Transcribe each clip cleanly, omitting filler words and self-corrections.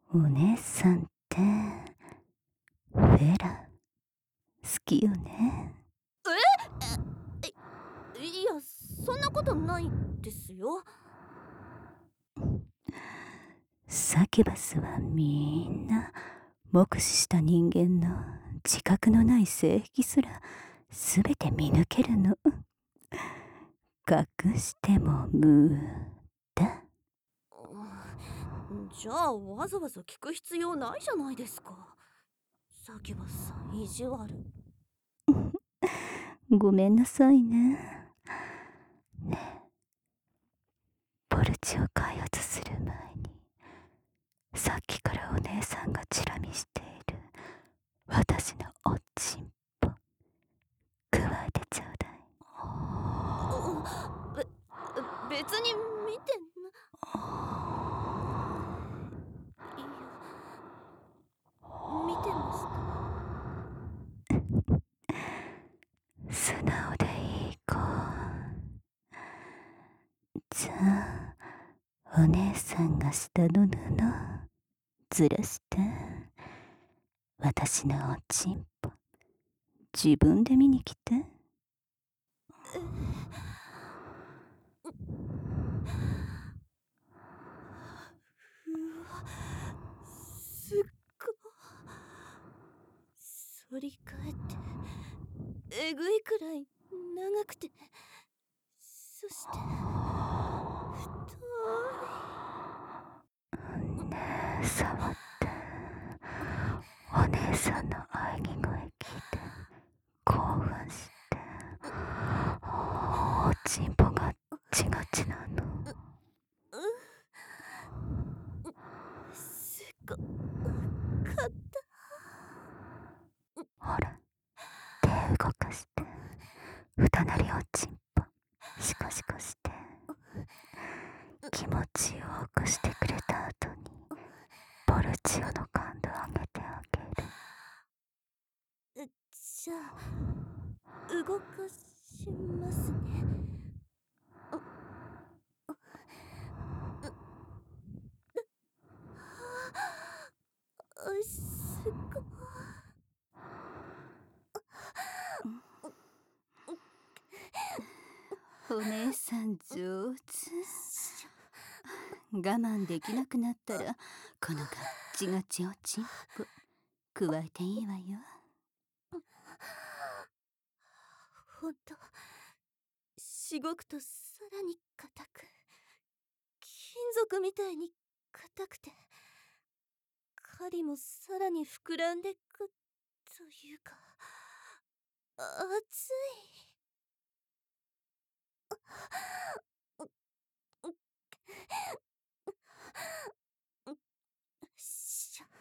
お姉さんってフェラ好きよね。 いや、そんなことないですよ。 サキュバスはみんな目視した人間の自覚のない性癖すらすべて見抜けるの。隠しても無駄。 じゃあわざわざ聞く必要ないじゃないですか。サキュバスさん意地悪。 ごめんなさいね。ねえ、ポルチを開発する前にさっきからお姉さんがチラ見している私のおちんぽ加えてちょうだい。 別に見ていや、見てました。 素直でいい子。じゃあお姉さんが下の布ずらして私のおちんぽ自分で見に来て。 うわ、すっご。反り返ってえぐいくらい長くて、そして太ねえ、触ってお姉さんの喘ぎ声聞いて興奮しておちんぽがチガチなの。 すごかった。 ほら手動かして二なりおちんぽシコシコして気持ちよくしてくれた後にポルチオの感度上げてあげる。 じゃあ動かしますね。すごお姉さん上手。我慢できなくなったらこのガッチガチおちんぽ加えていいわよ。 ほんと、しごくとさらに硬く、金属みたいに硬くて、針もさらに膨らんでくというか、熱い。しゃ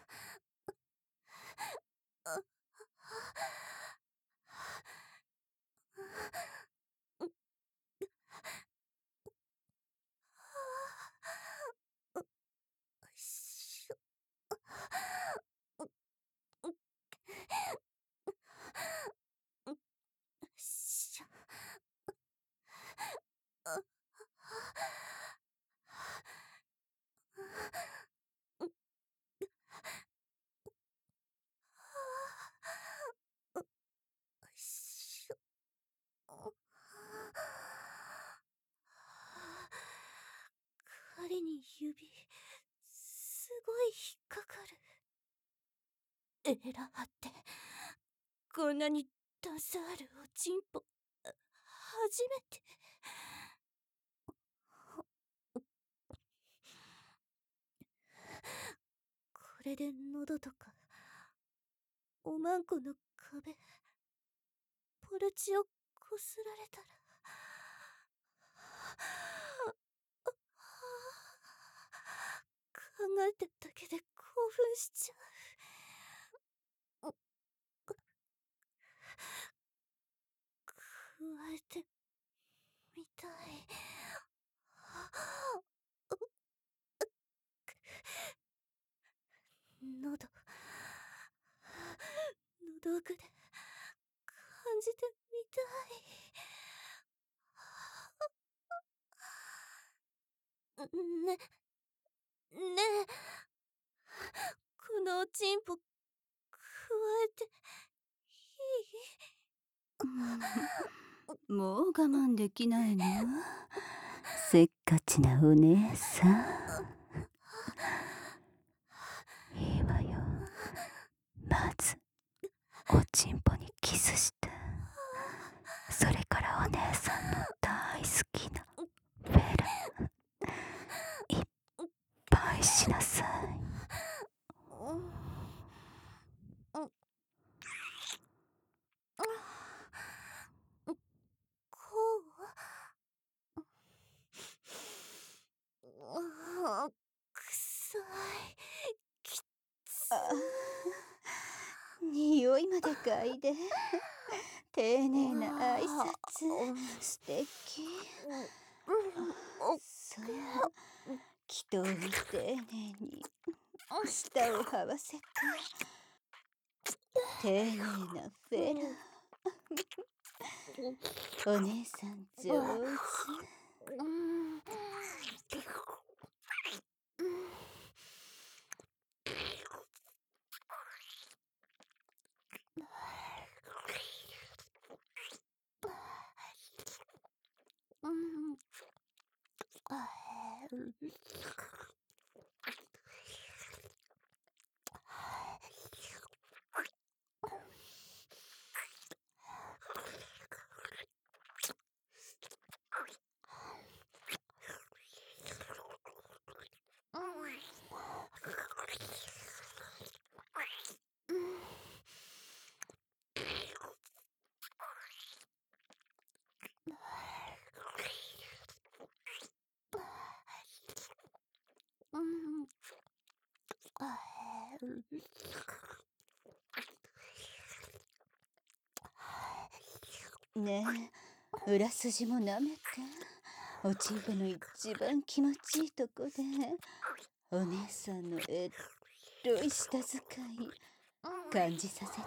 しょしょしょ針に指すごい引っかかる。エラ張ってこんなに段差あるおちんぽ初めて。これで喉とかおまんこの壁ポルチをこすられたら考えただけで興奮しちゃう。加えてみたい。喉の奥で感じてみたい。ねえ、 このおちんぽ、加えて、 もう我慢できないの？せっかちなお姉さん。いいわよ。まずおちんぽにキスして、それからお姉さんの大好きなフェラいっぱいしなさい。 こう、くさい、きつ匂いまで嗅いで、丁寧な挨拶、素敵。そう、祈祷に丁寧に舌を這わせて、丁寧なフェラ。お姉さん上手。ねえ、裏筋も舐めて。おちんぽの一番気持ちいいとこで、お姉さんのエロい舌遣い感じさせて。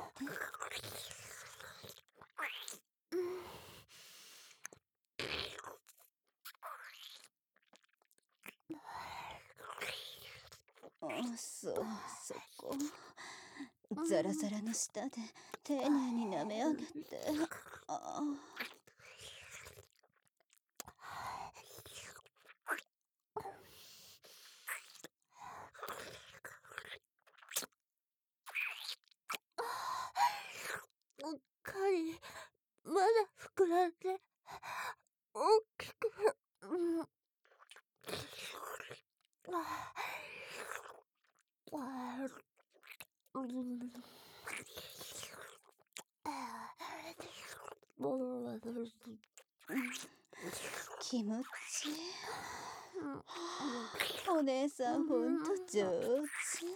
そう、そこ。ザラザラの舌で丁寧に舐め上げて。 うっかり、まだ膨らんで、大きく、 気持ちいい。お姉さんほんと上手。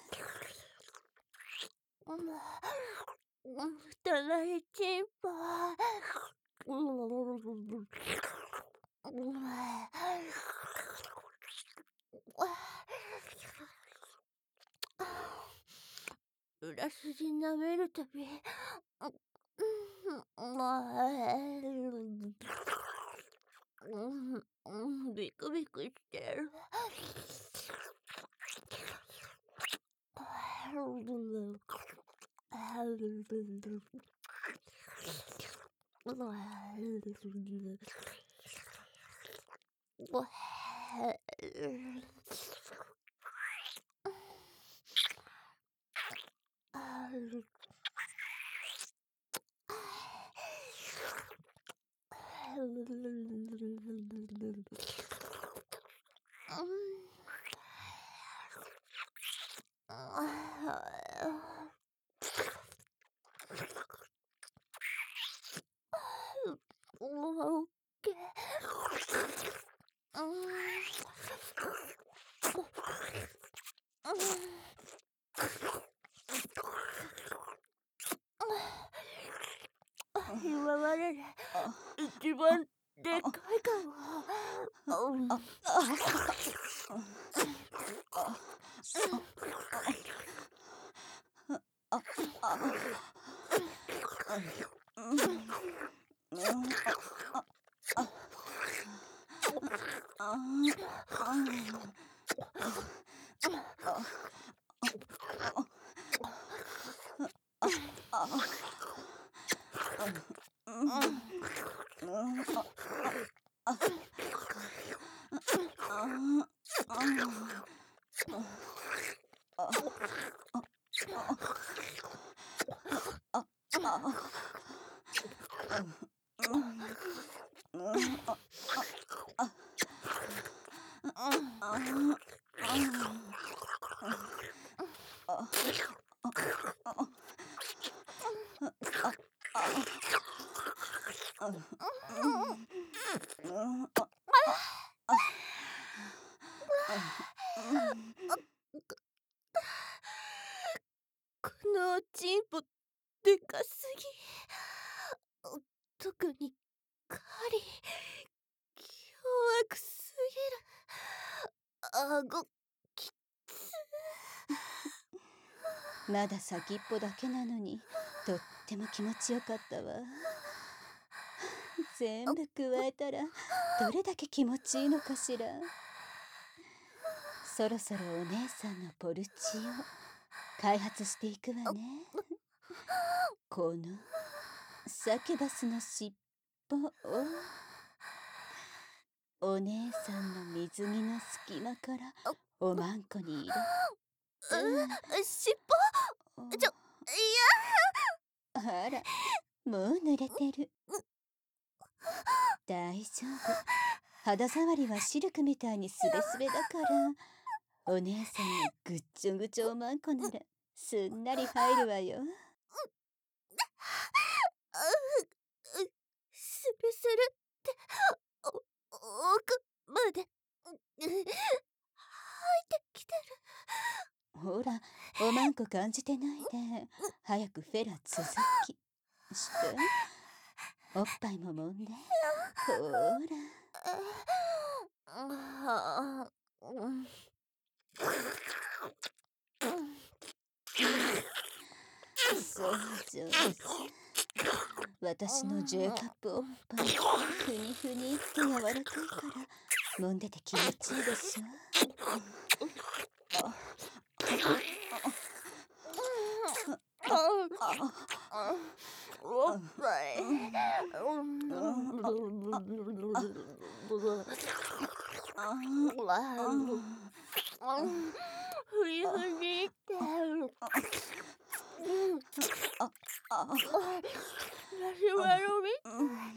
汚いチンポ。裏筋舐めるたび、ビクビクしてる。今までで一番でかいかも。 このおちんぽでかすぎ。特にカリ凶悪すぎる。顎きつ。 まだ先っぽだけなのにとっても気持ちよかったわ。全部加えたらどれだけ気持ちいいのかしら。そろそろお姉さんのポルチを開発していくわね。このサキュバスの尻尾をお姉さんの水着の隙間からおまんこに入れ尻尾いあら、もう濡れてる。大丈夫。肌触りはシルクみたいにスベスベだからお姉さんのぐっちょぐちょおまんこならすんなり入るわよ。 スベスルって奥まで入ってきてる。 ほら、おまんこ感じてないで早くフェラ続きしておっぱいも揉んで。ほらそう上手。私の J カップおっぱいふにふにって柔らかいから揉んでて気持ちいいでしょ。 おっぱいふにふにってマシュマロみた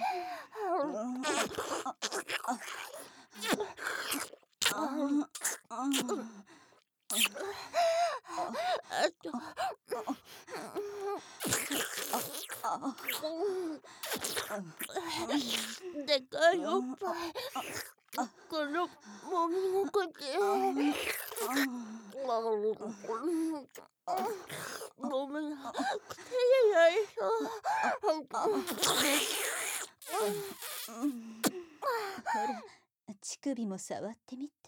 い。あとでかいおっぱいこのもみ心地もむの手でやりそうほら、乳首も触ってみて。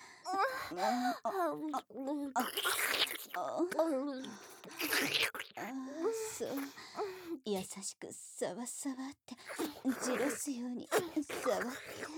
そう、優しくさわさわってじろすように触って。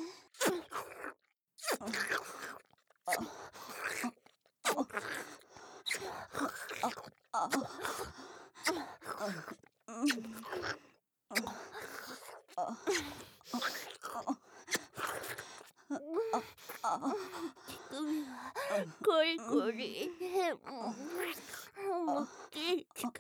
乳首はコリコリ大きい乳首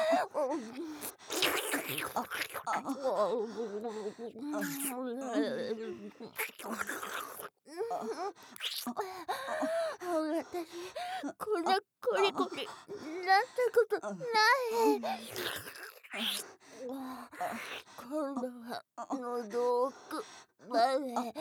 私こんなコリコリなったことない今度は喉奥まで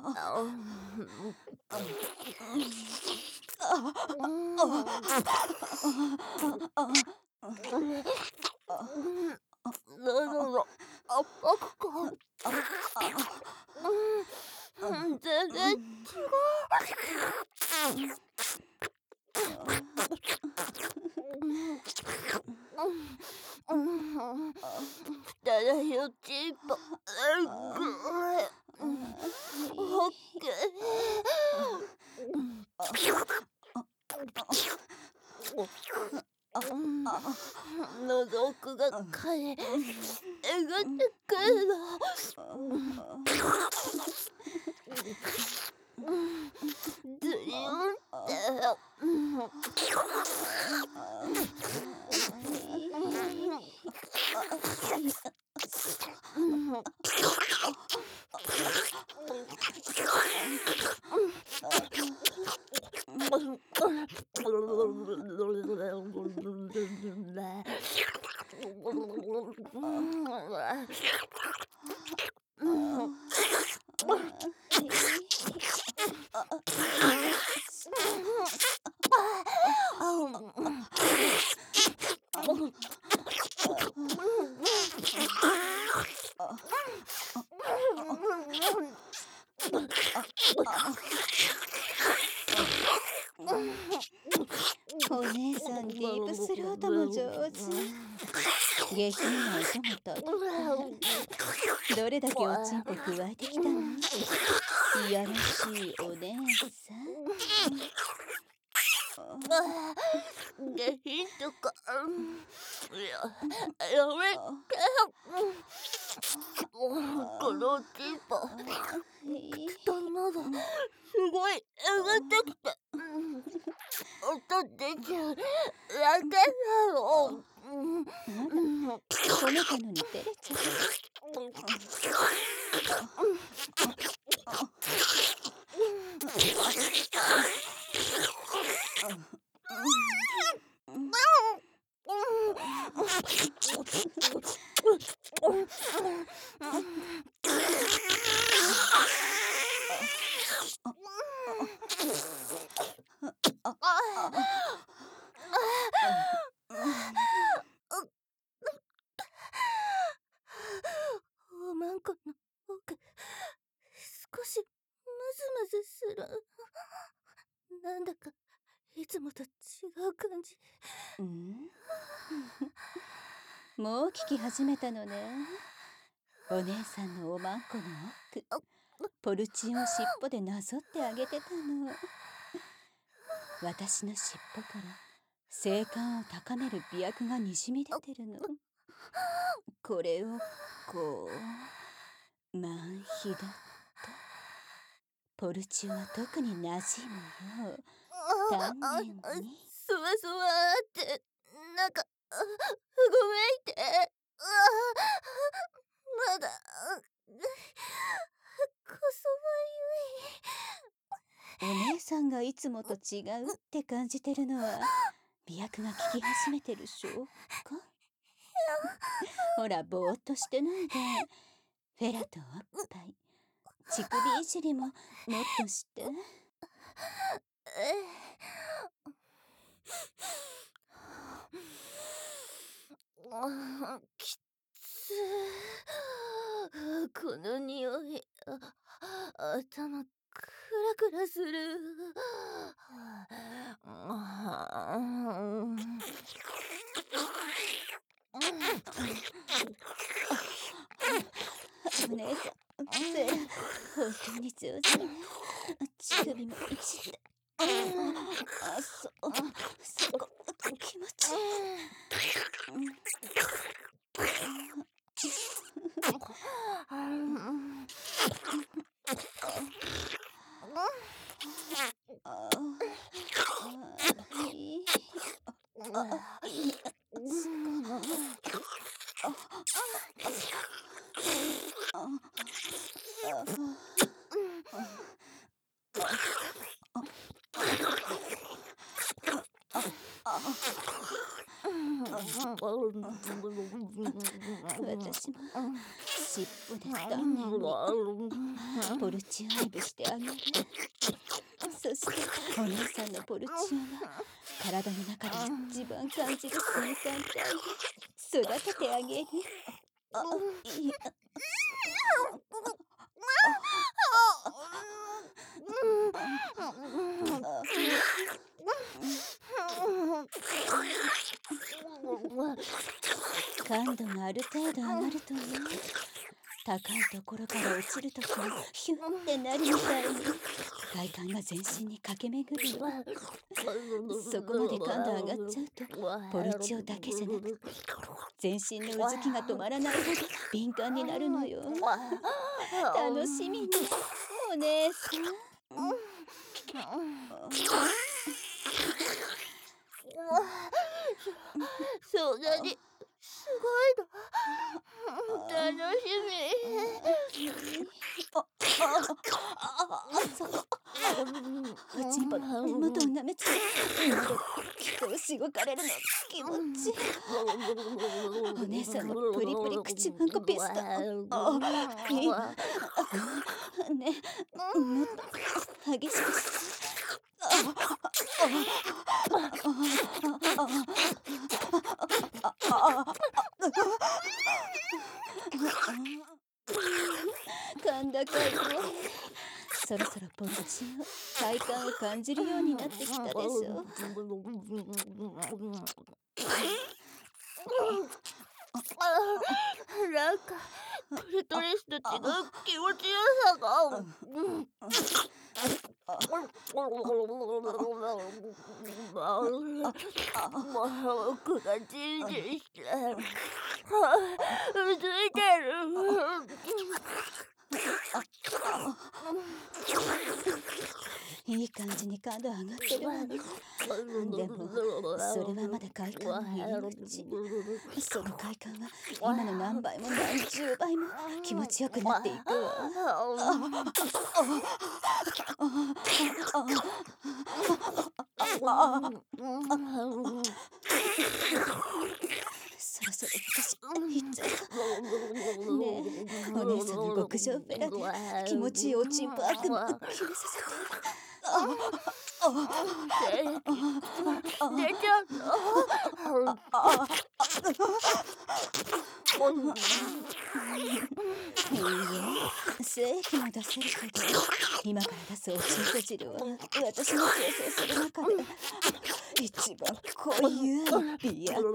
喉の圧迫感全然違う。汚いおちんぽオッケー喉奥がかえてくるのズリュンってお姉さんディープスロートも上手。下品な音もとってどれだけおちんぽ加えてきたの？いやらしいお姉さん。 下品とか、やめて。このおちんぽ、喉、すごい上がってきて、音出ちゃうだけだよ。 褒めたのに照れちゃう。 おまんこの奥、少しムズムズする。なんだかいつもと違う感じ。 もう聞き始めたのね。お姉さんのおまんこの奥、ポルチンを尻尾でなぞってあげてたの。私の尻尾から性感を高める美薬がにじみ出てるの。これをこう満肥だとポルチンは特に馴染むよ。丹念にそわそわーって、なんか、うごめいて。まだ、こそお姉さんがいつもと違うって感じてるのは美薬が効き始めてる証拠。ほらぼーっとしてないで。フェラとおっぱい、乳首いじりももっとして。 きつこの匂い、頭クラクラする。 お姉さん、フェラ本当に上手ね。乳首もいじって。そこ気持ちいい。私も尻尾で丹念にポルチオイブしてあげる。そしてお姉さんのポルチオが体の中で一番感じる性感帯育ててあげる。いや感度がある程度上がるとね、高いところから落ちるときにヒュッてなるみたいに快感が全身に駆け巡るの。そこまで感度上がっちゃうとポルチオだけじゃなくて全身のうずきが止まらないほど敏感になるのよ。楽しみねお姉さん。 なにすごいの。楽しみ。 おちんぽの根元を舐めつけ喉で気をしごかれるの気持ちいい。お姉さんのプリプリ口まんこピストいいわねもっと激しく甲高い声。そろそろポルチオ快感を感じるようになってきたでしょ。 なんかクリトリスと違う気持ちよさが。僕がじんじんしてついてる。 いい感じに感度上がってるわね。でもそれはまだ快感の入り口。その快感は今の何倍も何十倍も気持ちよくなっていくわ。そろそろ私行っちゃう。ねえお姉さんの極上フェラで気持ちいいおちんぽ悪夢を決めさせて。 出ちゃうの。 いいえ精液も出せるけど今から出すおちんぽ汁は私の調整する中で一番濃い美薬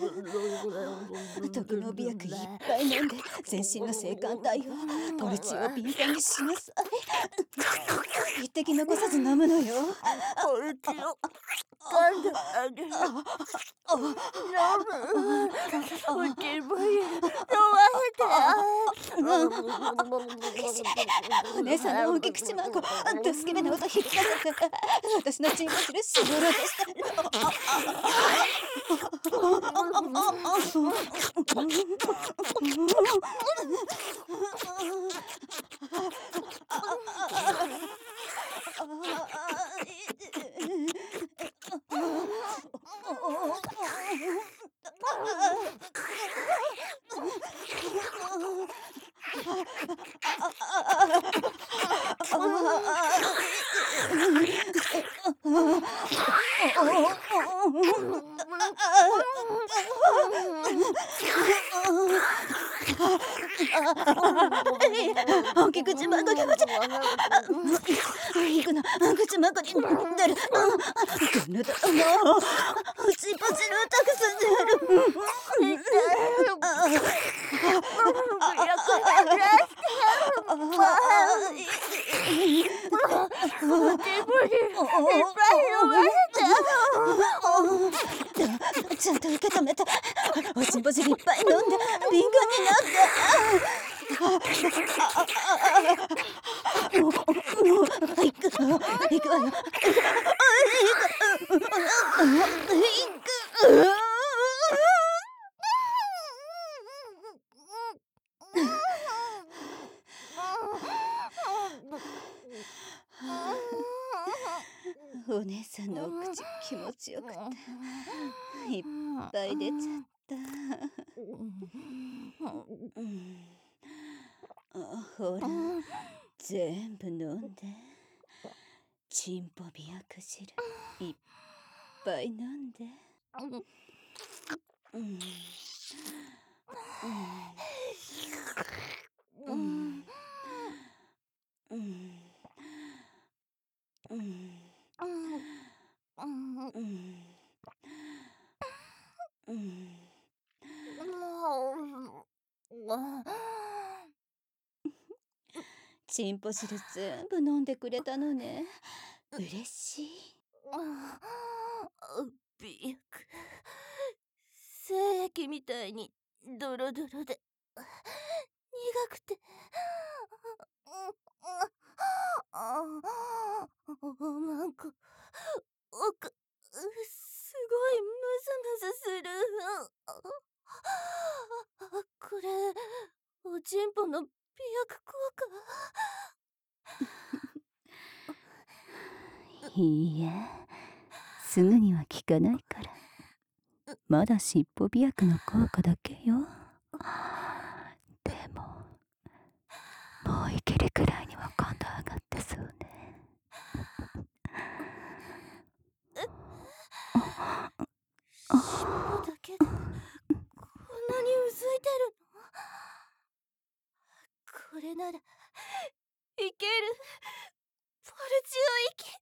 毒の美薬いっぱい飲んで全身の性感帯をポルチを敏感にしなさい。一滴残さず飲むのよ。 ポルチを噛んであげる。飲む。おちんぽに飲ませて。 お姉さんの大きい口まんこ助け目の音響かせて私のチンコ汁絞ろうとした大きく口まんこ気持ちいくの口まんこに出るこのだもうちんぽ汁をたくさん出るちゃんと受け止めておちんぽ汁いっぱい飲んで敏感になっていくわよお姉さんのお口気持ちよくていっぱい出ちゃった。ほら全部飲んでちんぽ美薬汁いっぱい飲んで。ちんぽ汁全部飲んでくれたのね。嬉しい。 美薬精液みたいにドロドロで苦くてなんか奥すごいムズムズする。これ、おちんぽの美薬効果。 いいえ、すぐには効かないから。まだ尻尾美薬の効果だけよ。でも、もういけるくらいには感度上がってそうね。 尻尾だけでこんなにうずいてるの？これならいける。ポルチオ行き。